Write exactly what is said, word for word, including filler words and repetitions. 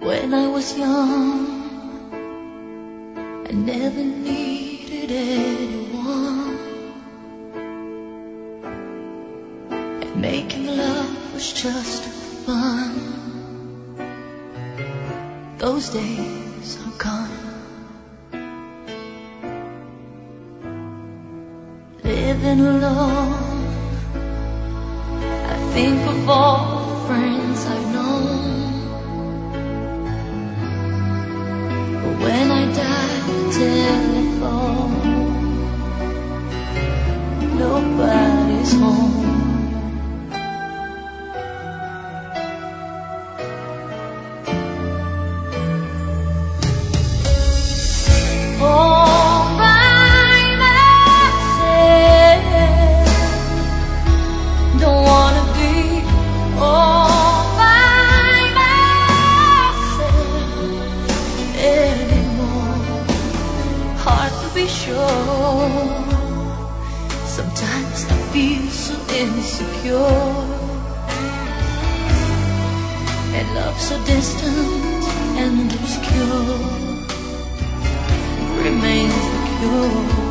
When I was young, I never needed anyone, and making love was just fun. Those days are gone. Living alone, I think of all the friends I've known. But when I dial the telephone, nobody's home. Be sure. Sometimes I feel so insecure, and love so distant and obscure remains the cure.